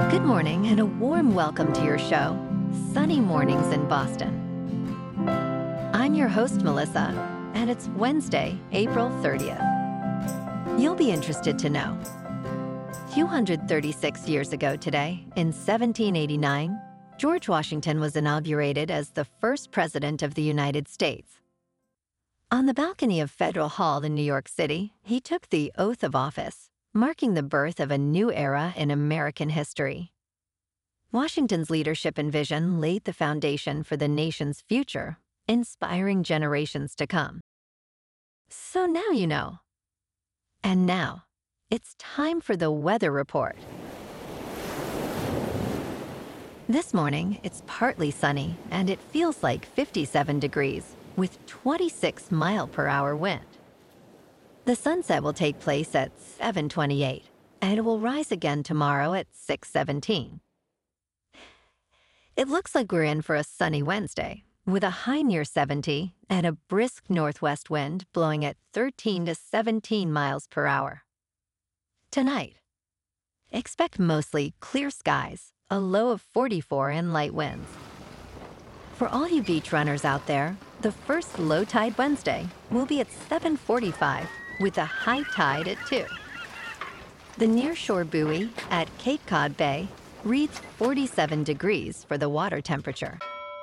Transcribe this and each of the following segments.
Good morning and a warm welcome to your show, Sunny Mornings in Boston. I'm your host, Melissa, and it's Wednesday, April 30th. You'll be interested to know. 236 years ago today, in 1789, George Washington was inaugurated as the first president of the United States. On the balcony of Federal Hall in New York City, he took the oath of office, marking the birth of a new era in American history. Washington's leadership and vision laid the foundation for the nation's future, inspiring generations to come. So now you know. And now, it's time for the weather report. This morning, it's partly sunny, and it feels like 57 degrees, with 26 mile-per-hour wind. The sunset will take place at 7:28, and it will rise again tomorrow at 6:17. It looks like we're in for a sunny Wednesday, with a high near 70 and a brisk northwest wind blowing at 13 to 17 miles per hour. Tonight, expect mostly clear skies, a low of 44 and light winds. For all you beach runners out there, the first low tide Wednesday will be at 7:45 with a high tide at 2. The nearshore buoy at Cape Cod Bay reads 47 degrees for the water temperature.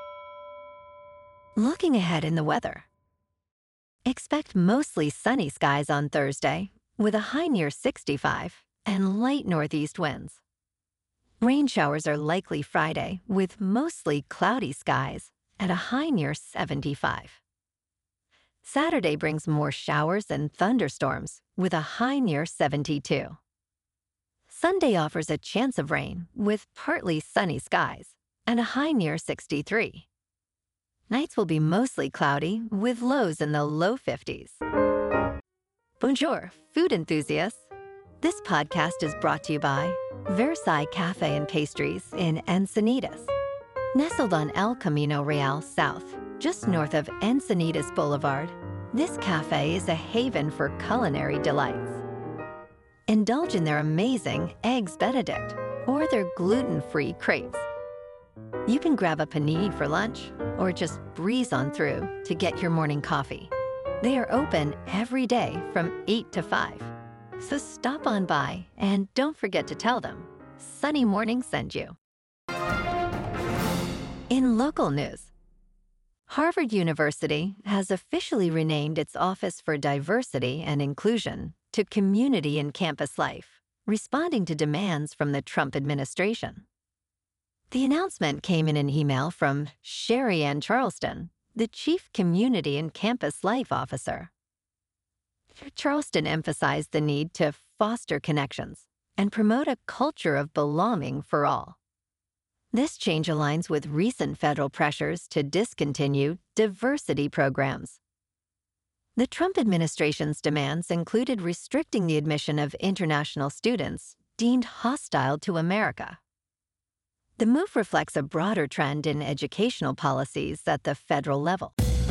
Looking ahead in the weather. Expect mostly sunny skies on Thursday with a high near 65 and light northeast winds. Rain showers are likely Friday with mostly cloudy skies at a high near 75. Saturday brings more showers and thunderstorms with a high near 72. Sunday offers a chance of rain with partly sunny skies and a high near 63. Nights will be mostly cloudy with lows in the low 50s. Bonjour, food enthusiasts. This podcast is brought to you by Versailles Cafe and Pastries in Encinitas. Nestled on El Camino Real South, just north of Encinitas Boulevard, this cafe is a haven for culinary delights. Indulge in their amazing Eggs Benedict or their gluten-free crepes. You can grab a panini for lunch or just breeze on through to get your morning coffee. They are open every day from 8 to 5. So stop on by and don't forget to tell them Sunny Morning sent you. In local news, Harvard University has officially renamed its Office for Diversity and Inclusion to Community and Campus Life, responding to demands from the Trump administration. The announcement came in an email from Sherry Ann Charleston, the Chief Community and Campus Life Officer. Charleston emphasized the need to foster connections and promote a culture of belonging for all. This change aligns with recent federal pressures to discontinue diversity programs. The Trump administration's demands included restricting the admission of international students deemed hostile to America. The move reflects a broader trend in educational policies at the federal level.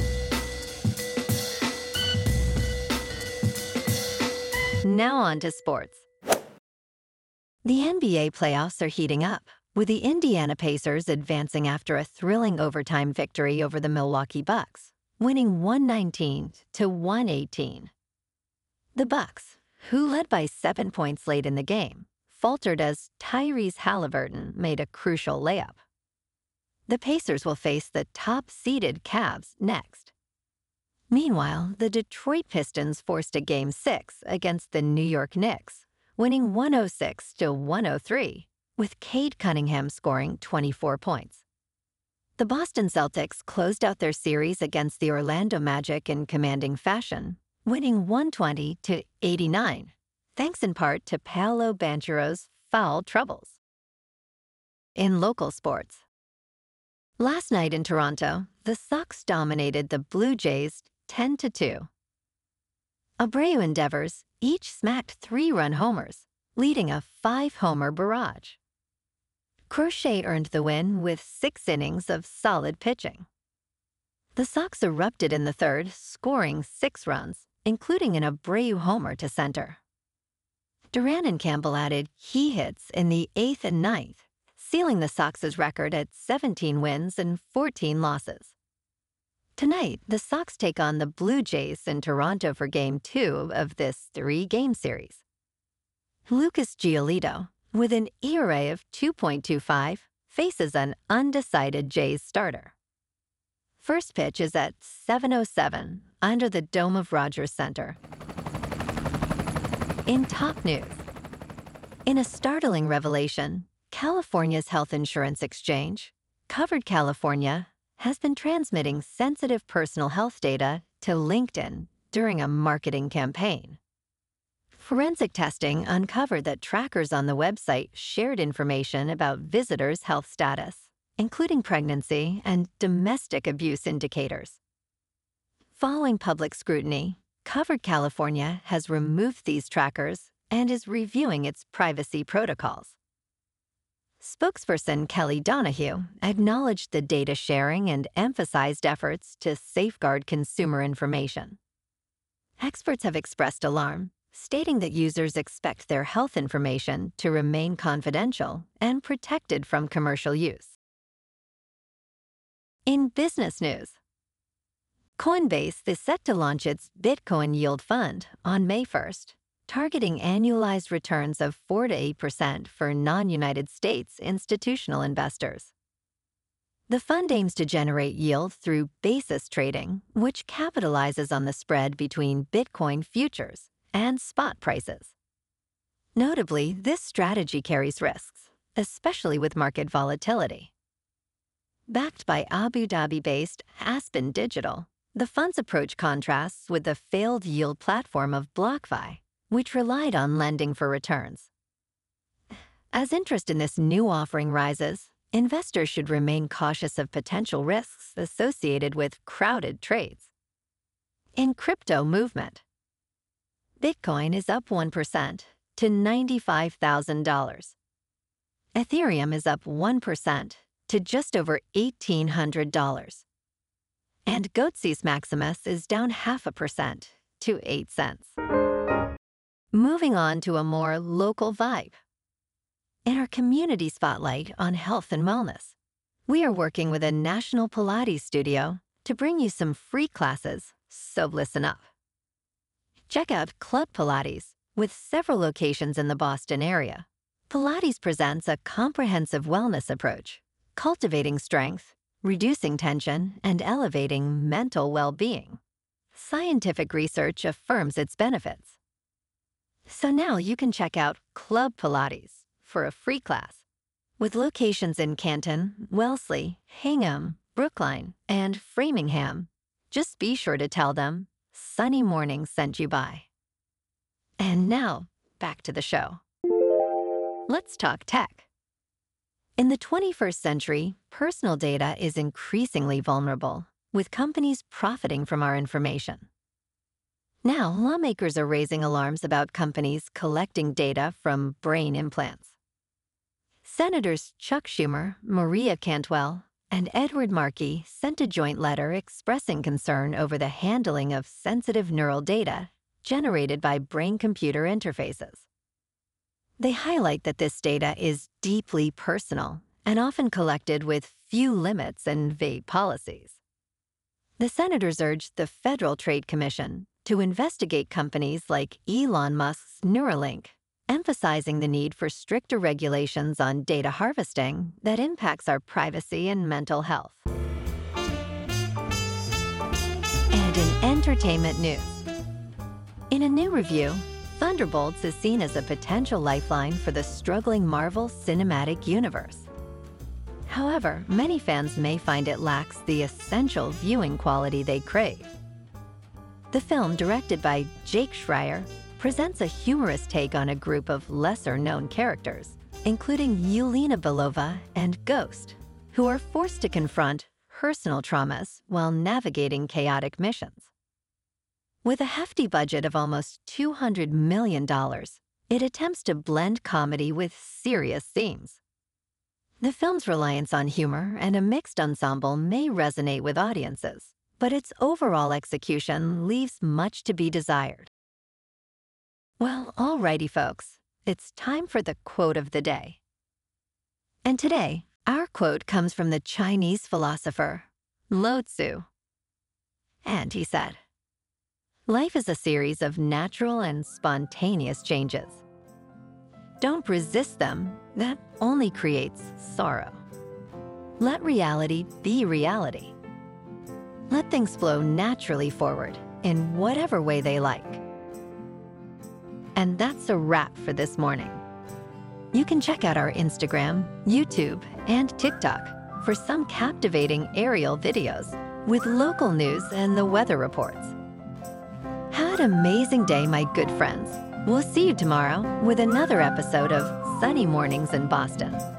Now on to sports. The NBA playoffs are heating up, with the Indiana Pacers advancing after a thrilling overtime victory over the Milwaukee Bucks, winning 119 to 118. The Bucks, who led by 7 points late in the game, faltered as Tyrese Halliburton made a crucial layup. The Pacers will face the top-seeded Cavs next. Meanwhile, the Detroit Pistons forced a Game 6 against the New York Knicks, winning 106 to 103, with Cade Cunningham scoring 24 points. The Boston Celtics closed out their series against the Orlando Magic in commanding fashion, winning 120 to 89, thanks in part to Paolo Banchero's foul troubles. In local sports. Last night in Toronto, the Sox dominated the Blue Jays 10-2. Abreu endeavors each smacked 3-run homers, leading a 5-homer barrage. Crochet earned the win with 6 innings of solid pitching. The Sox erupted in the third, scoring 6 runs, including an Abreu homer to center. Duran and Campbell added key hits in the 8th and 9th sealing the Sox's record at 17 wins and 14 losses. Tonight, the Sox take on the Blue Jays in Toronto for Game 2 of this 3-game series. Lucas Giolito, with an ERA of 2.25, faces an undecided Jays starter. First pitch is at 7:07 under the dome of Rogers Center. In top news, in a startling revelation, California's health insurance exchange, Covered California, has been transmitting sensitive personal health data to LinkedIn during a marketing campaign. Forensic testing uncovered that trackers on the website shared information about visitors' health status, including pregnancy and domestic abuse indicators. Following public scrutiny, Covered California has removed these trackers and is reviewing its privacy protocols. Spokesperson Kelly Donahue acknowledged the data sharing and emphasized efforts to safeguard consumer information. Experts have expressed alarm, stating that users expect their health information to remain confidential and protected from commercial use. In business news, Coinbase is set to launch its Bitcoin Yield Fund on May 1st, targeting annualized returns of 4 to 8% for non-United States institutional investors. The fund aims to generate yield through basis trading, which capitalizes on the spread between Bitcoin futures and spot prices. Notably, this strategy carries risks, especially with market volatility. Backed by Abu Dhabi-based Aspen Digital, the fund's approach contrasts with the failed yield platform of BlockFi, which relied on lending for returns. As interest in this new offering rises, investors should remain cautious of potential risks associated with crowded trades. In crypto movement, Bitcoin is up 1% to $95,000. Ethereum is up 1% to just over $1,800. And Goatsis Maximus is down 0.5% to 8 cents. Moving on to a more local vibe. In our community spotlight on health and wellness, we are working with a national Pilates studio to bring you some free classes, so listen up. Check out Club Pilates, with several locations in the Boston area. Pilates presents a comprehensive wellness approach, cultivating strength, reducing tension, and elevating mental well-being. Scientific research affirms its benefits. So now you can check out Club Pilates for a free class. With locations in Canton, Wellesley, Hingham, Brookline, and Framingham, just be sure to tell them Sunny Morning sent you by. And now, back to the show. Let's talk tech. In the 21st century, personal data is increasingly vulnerable, with companies profiting from our information. Now, lawmakers are raising alarms about companies collecting data from brain implants. Senators Chuck Schumer, Maria Cantwell, and Edward Markey sent a joint letter expressing concern over the handling of sensitive neural data generated by brain-computer interfaces. They highlight that this data is deeply personal and often collected with few limits and vague policies. The senators urged the Federal Trade Commission to investigate companies like Elon Musk's Neuralink, emphasizing the need for stricter regulations on data harvesting that impacts our privacy and mental health. And in entertainment news, in a new review, Thunderbolts is seen as a potential lifeline for the struggling Marvel Cinematic Universe. However, many fans may find it lacks the essential viewing quality they crave. The film, directed by Jake Schreier, presents a humorous take on a group of lesser-known characters, including Yelena Belova and Ghost, who are forced to confront personal traumas while navigating chaotic missions. With a hefty budget of almost $200 million, it attempts to blend comedy with serious themes. The film's reliance on humor and a mixed ensemble may resonate with audiences, but its overall execution leaves much to be desired. Well, alrighty folks, it's time for the quote of the day. And today, our quote comes from the Chinese philosopher Lao Tzu. And he said, "Life is a series of natural and spontaneous changes. Don't resist them, that only creates sorrow. Let reality be reality. Let things flow naturally forward in whatever way they like." And that's a wrap for this morning. You can check out our Instagram, YouTube, and TikTok for some captivating aerial videos with local news and the weather reports. Have an amazing day, my good friends. We'll see you tomorrow with another episode of Sunny Mornings in Boston.